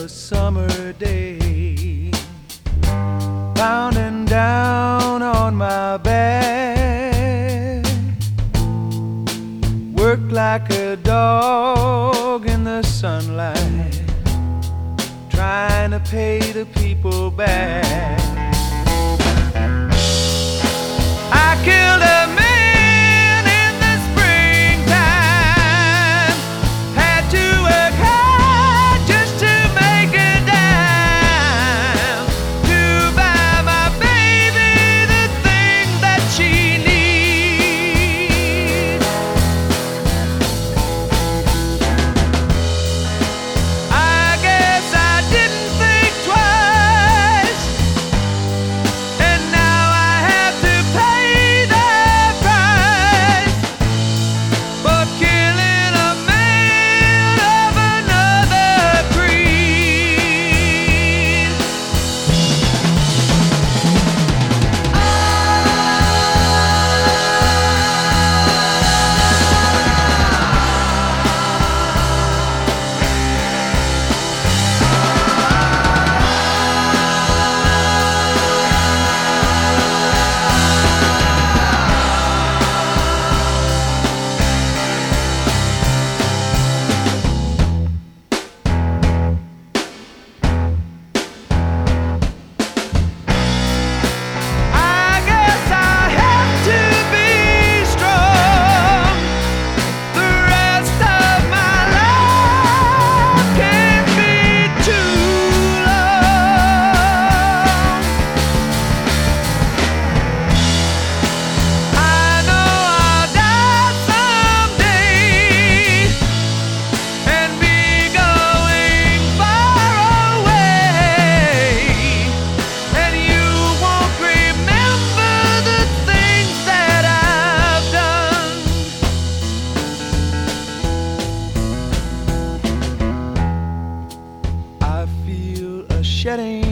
summer day, pounding down on my back, work like a dog in the sunlight, trying to pay the people back. I killed a man in the springtime, had to work hard just to make a dime, to buy my baby the things that she needs. I guess I didn't think twice, and now I have to pay the price for killing a man of another breed. I guess I have to be strong. The rest of my life can't be too long. I know I'll die someday and be going far away, and you won't remember the things that I've done. I feel a shedding